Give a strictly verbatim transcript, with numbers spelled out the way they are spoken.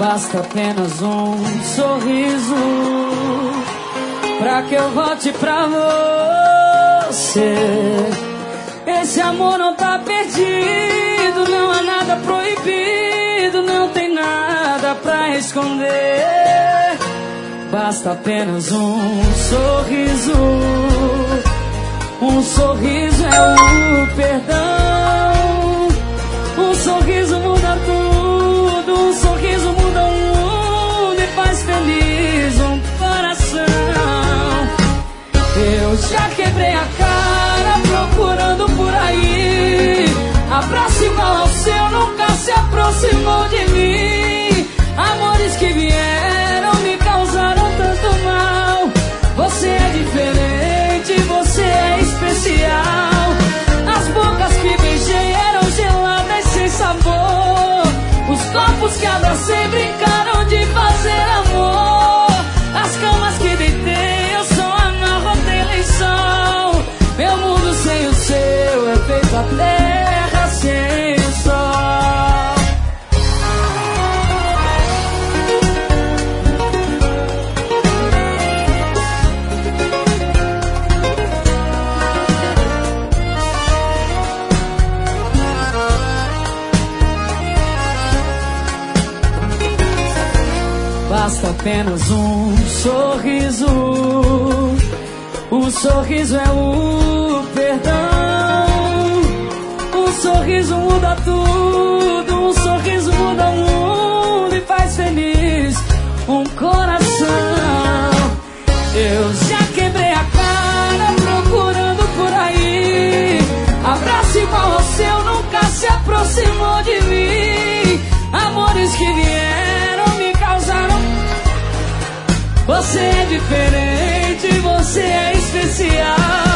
Basta apenas um sorriso pra que eu volte pra você. Esse amor não tá perdido, não há nada proibido, não tem nada pra esconder. Basta apenas um sorriso, um sorriso é o perdão. Um sorriso muda tudo, um sorriso muda o mundo e faz feliz um coração. Eu já quebrei a cara procurando por aí abraço igual ao seu, nunca se aproximou de mim. Amores que vieram me causaram tanto mal. Você é diferente, você é especial. As bocas que beijei eram geladas sem sabor. Os corpos que abracei brincaram de fazer amor. As camas que deitei eu só amarro até lençol. Meu mundo sem o seu é feito a terra sem o sol. Basta apenas um sorriso, um sorriso é o perdão. Um sorriso muda tudo, um sorriso muda o mundo e faz feliz um coração. Eu já quebrei a cara procurando por aí abraço igual ao seu, nunca se aproximou de mim. Amores que vieram me causaram. Você é diferente, você é especial.